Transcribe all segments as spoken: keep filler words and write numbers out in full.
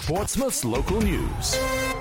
Portsmouth's local news.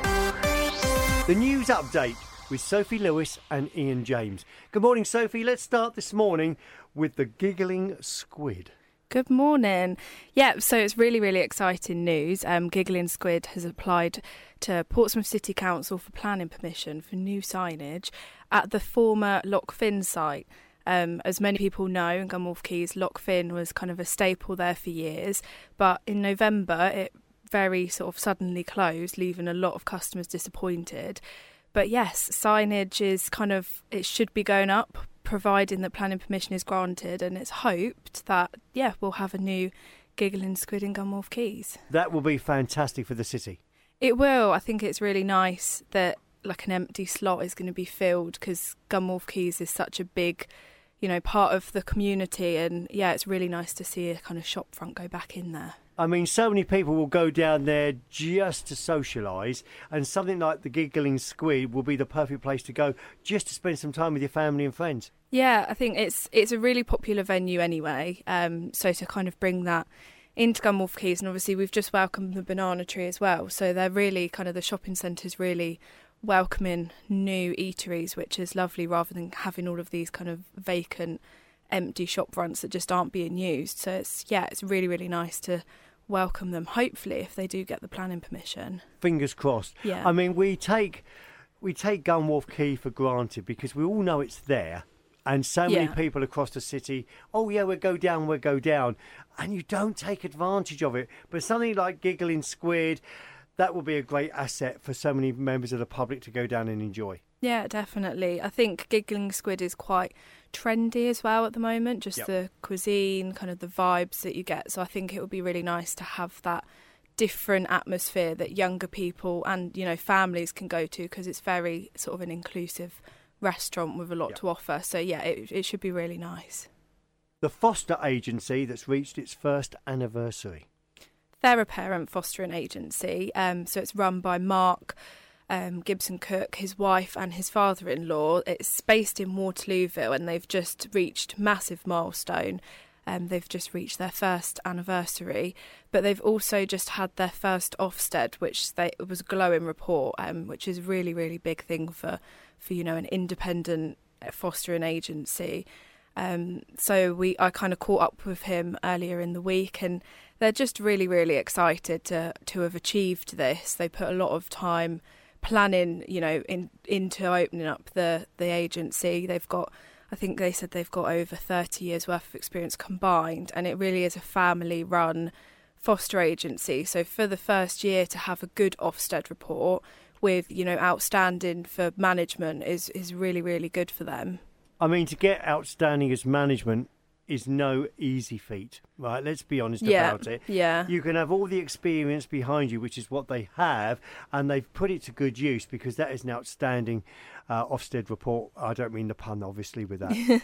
The news update with Sophie Lewis and Ian James. Good morning, Sophie. Let's start this morning with the giggling squid. Good morning. Yeah, so it's really, really exciting news. Um, Giggling Squid has applied to Portsmouth City Council for planning permission for new signage at the former Loch Finn site. Um, as many people know, in Gunwolf Quays, Loch Finn was kind of a staple there for years, but in November it very sort of suddenly closed, leaving a lot of customers disappointed. But yes, signage is kind of, it should be going up, providing that planning permission is granted, and it's hoped that, yeah, we'll have a new Giggling Squid in Gunwolf Quays. That will be fantastic for the city. It will. I think it's really nice that like an empty slot is going to be filled, because Gunwolf Quays is such a big, you know, part of the community, and yeah, it's really nice to see a kind of shop front go back in there. I mean, so many people will go down there just to socialise, and something like the Giggling Squid will be the perfect place to go just to spend some time with your family and friends. Yeah, I think it's it's a really popular venue anyway, um, so to kind of bring that into Gunwolf Quays, and obviously we've just welcomed the Banana Tree as well, so they're really kind of, the shopping centre's really welcoming new eateries, which is lovely, rather than having all of these kind of vacant, empty shop fronts that just aren't being used. So it's, yeah, it's really, really nice to welcome them, hopefully, if they do get the planning permission. Fingers crossed. Yeah. I mean, we take we take Gunwolf Quay for granted because we all know it's there, and so many Yeah. people across the city, oh yeah, we'll go down, we'll go down, and you don't take advantage of it. But something like Giggling Squid, that will be a great asset for so many members of the public to go down and enjoy. Yeah, definitely. I think Giggling Squid is quite trendy as well at the moment, just Yep. the cuisine, kind of the vibes that you get. So I think it would be really nice to have that different atmosphere that younger people and, you know, families can go to, because it's very sort of an inclusive restaurant with a lot Yep. to offer. So yeah, it, it should be really nice. The foster agency that's reached its first anniversary. They're a parent fostering agency, um, so it's run by Mark um, Gibson Cook, his wife and his father-in-law. It's based in Waterlooville, and they've just reached massive milestone. Um, they've just reached their first anniversary, but they've also just had their first Ofsted, which they, it was a glowing report, um, which is a really, really big thing for, for you know, an independent fostering agency. Um, so we, I kind of caught up with him earlier in the week, and they're just really, really excited to to have achieved this. They put a lot of time planning, you know, in into opening up the the agency. They've got, I think they said they've got over thirty years worth of experience combined, and it really is a family-run foster agency. So for the first year to have a good Ofsted report with, you know, outstanding for management is is really, really good for them. I mean, to get outstanding as management is no easy feat, right? Let's be honest Yeah, about it. yeah. You can have all the experience behind you, which is what they have, and they've put it to good use, because that is an outstanding uh, Ofsted report. I don't mean the pun, obviously, with that.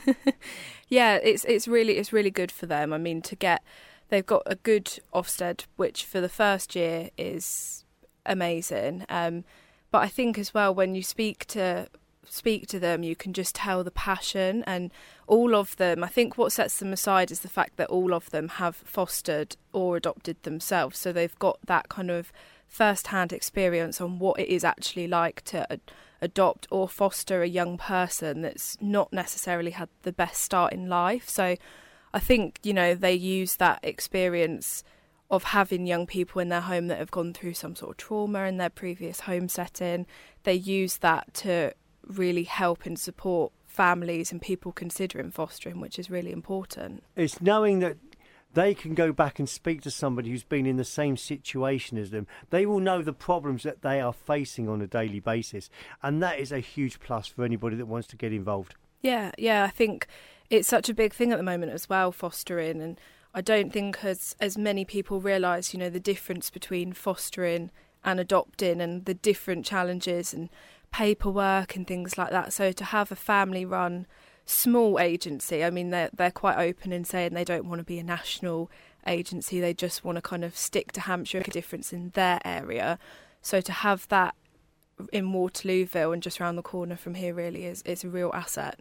Yeah, it's it's really it's really good for them. I mean, to get, they've got a good Ofsted, which for the first year is amazing. Um, but I think as well, when you speak to speak to them, you can just tell the passion, and all of them, I think what sets them aside is the fact that all of them have fostered or adopted themselves, so they've got that kind of first-hand experience on what it is actually like to ad- adopt or foster a young person that's not necessarily had the best start in life. So I think, you know, they use that experience of having young people in their home that have gone through some sort of trauma in their previous home setting. They use that to really help and support families and people considering fostering, which is really important. It's knowing that they can go back and speak to somebody who's been in the same situation as them. They will know the problems that they are facing on a daily basis, and that is a huge plus for anybody that wants to get involved. Yeah, yeah, I think it's such a big thing at the moment as well, fostering, and I don't think as as many people realise, you know, the difference between fostering and adopting, and the different challenges and paperwork and things like that. So to have a family-run small agency, I mean, they're, they're quite open in saying they don't want to be a national agency. They just want to kind of stick to Hampshire, make a difference in their area. So to have that in Waterlooville and just around the corner from here really is, is a real asset.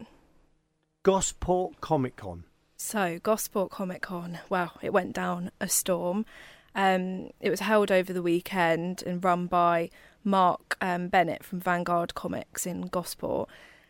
Gosport Comic Con. So Gosport Comic Con, wow, it went down a storm. Um, it was held over the weekend and run by Mark um, Bennett from Vanguard Comics in Gosport.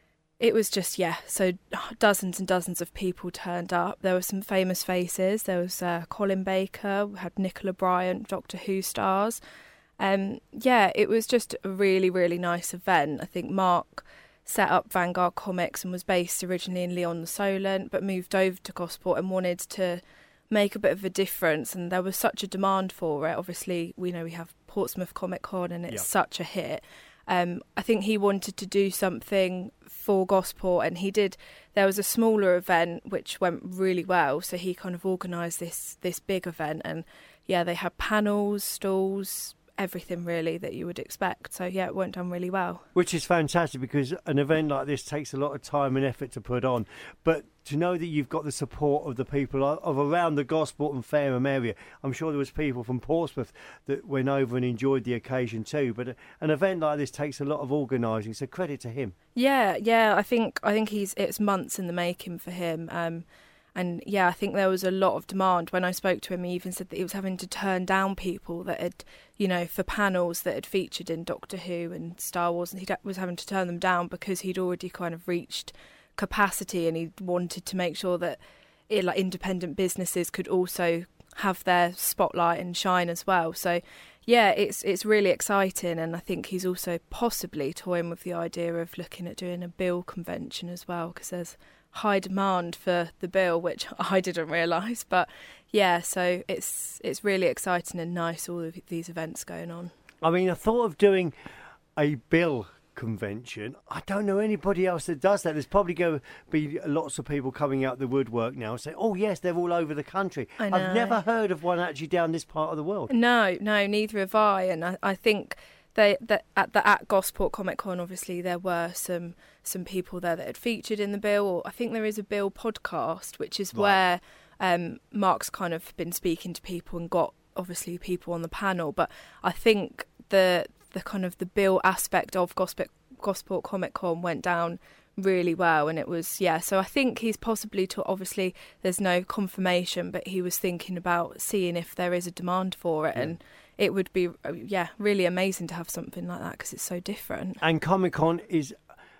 It was just, yeah, so dozens and dozens of people turned up. There were some famous faces. There was uh, Colin Baker, we had Nicola Bryant, Doctor Who stars. Um, yeah, it was just a really, really nice event. I think Mark set up Vanguard Comics and was based originally in Lyon-le-Saulent, but moved over to Gosport and wanted to make a bit of a difference. And there was such a demand for it. Obviously, we know we have Portsmouth Comic Con and it's yeah. such a hit. Um, I think he wanted to do something for Gosport, and he did. There was a smaller event which went really well, so he kind of organised this this big event, and yeah, they had panels, stalls, everything really that you would expect. So yeah, it went down really well. Which is fantastic, because an event like this takes a lot of time and effort to put on, but to know that you've got the support of the people of around the Gosport and Fareham area. I'm sure there was people from Portsmouth that went over and enjoyed the occasion too, but an event like this takes a lot of organising, so credit to him. Yeah, yeah, I think I think he's it's months in the making for him. Um, And yeah, I think there was a lot of demand. When I spoke to him, he even said that he was having to turn down people that had, you know, for panels that had featured in Doctor Who and Star Wars, and he was having to turn them down because he'd already kind of reached capacity, and he wanted to make sure that it, like, independent businesses could also have their spotlight and shine as well. So yeah, it's it's really exciting, and I think he's also possibly toying with the idea of looking at doing a Bill convention as well, because there's high demand for the Bill, which I didn't realise. But yeah, so it's it's really exciting and nice, all of these events going on. I mean, I thought of doing a Bill convention. I don't know anybody else that does that. There's probably going to be lots of people coming out the woodwork now and say, oh yes, they're all over the country. I know. I've never heard of one actually down this part of the world. No, no, neither have I. And I, I think They, that at the at Gosport Comic Con, obviously there were some some people there that had featured in the Bill. I think there is a Bill podcast, which is right. where um, Mark's kind of been speaking to people and got obviously people on the panel. But I think the the kind of the Bill aspect of Gosport Gosport Comic Con went down really well, and it was yeah. So I think he's possibly to obviously there's no confirmation, but he was thinking about seeing if there is a demand for it, yeah. and it would be, yeah, really amazing to have something like that because it's so different. And Comic-Con is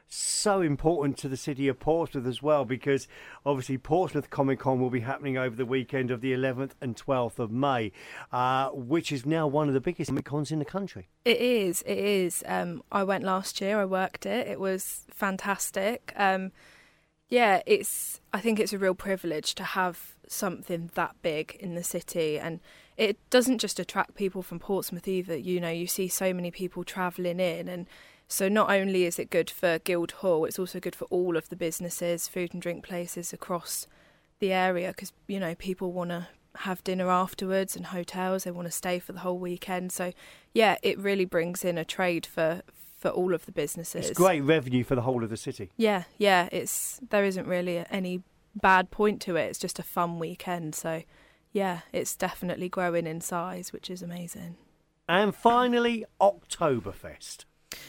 so important to the city of Portsmouth as well, because obviously Portsmouth Comic-Con will be happening over the weekend of the eleventh and twelfth of May, uh, which is now one of the biggest Comic-Cons in the country. It is, it is. Um, I went last year, I worked it. It was fantastic. Um, yeah, it's. I think it's a real privilege to have something that big in the city, and it doesn't just attract people from Portsmouth either. You know, you see so many people travelling in, and so not only is it good for Guildhall, it's also good for all of the businesses, food and drink places across the area, because, you know, people want to have dinner afterwards, and hotels, they want to stay for the whole weekend. So, yeah, it really brings in a trade for for all of the businesses. It's great revenue for the whole of the city. Yeah, yeah, it's there isn't really any bad point to it. It's just a fun weekend, so yeah, it's definitely growing in size, which is amazing. And finally, Oktoberfest.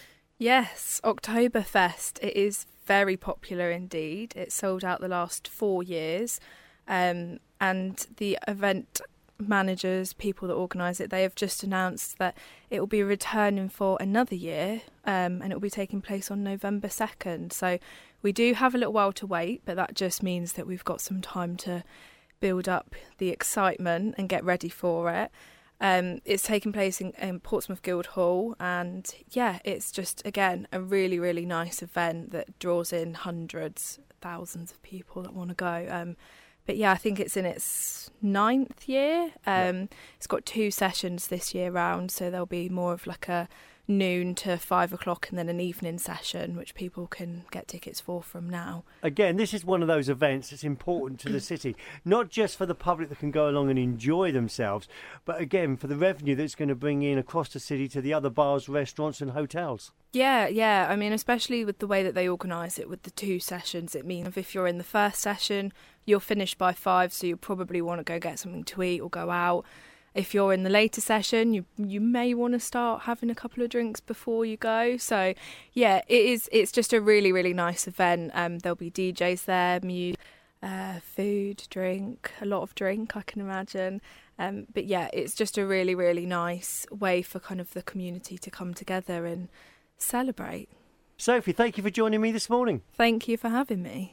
Yes, Oktoberfest. It is very popular indeed. It's sold out the last four years. Um, and the event managers, people that organise it, they have just announced that it will be returning for another year, um, and it will be taking place on November second. So we do have a little while to wait, but that just means that we've got some time to build up the excitement and get ready for it. Um, it's taking place in, in Portsmouth Guildhall, and yeah, it's just, again, a really, really nice event that draws in hundreds, thousands of people that want to go. Um, but yeah, I think it's in its ninth year. Um, yeah. It's got two sessions this year round, so there'll be more of like a noon to five o'clock and then an evening session, which people can get tickets for from now. Again, this is one of those events that's important to the city, not just for the public that can go along and enjoy themselves, but again for the revenue that's going to bring in across the city to the other bars, restaurants and hotels. Yeah, yeah. I mean, especially with the way that they organise it with the two sessions, it means if you're in the first session, you're finished by five, so you'll probably want to go get something to eat or go out. If you're in the later session, you you may want to start having a couple of drinks before you go. So, yeah, it is. It's just a really, really nice event. Um, there'll be D Js there, music, uh, food, drink, a lot of drink, I can imagine. Um, but yeah, it's just a really, really nice way for kind of the community to come together and celebrate. Sophie, thank you for joining me this morning. Thank you for having me.